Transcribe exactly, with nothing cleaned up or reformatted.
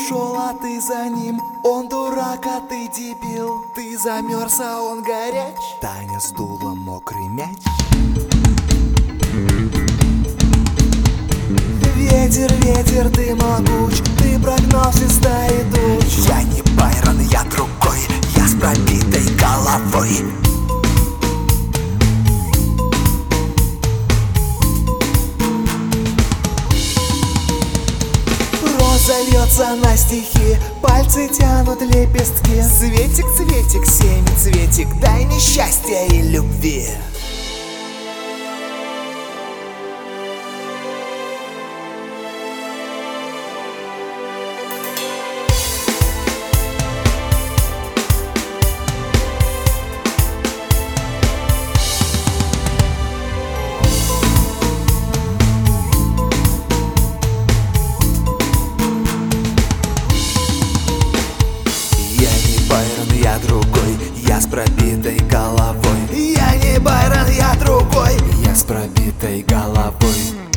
ушел, а ты за ним. Он дурак, а ты дебил. Ты замерз, а он горяч. Таня сдула мокрый мяч. Ветер, ветер, ты могуч. Ты прогнал все стаи туч. Я не Байрон, я другой. Я с пробитой головой. Роза льется на стихи, пальцы тянут лепестки. Цветик, цветик, семицветик, дай мне счастья и любви. Я другой, я с пробитой головой. Я не Байрон, я другой, я с пробитой головой.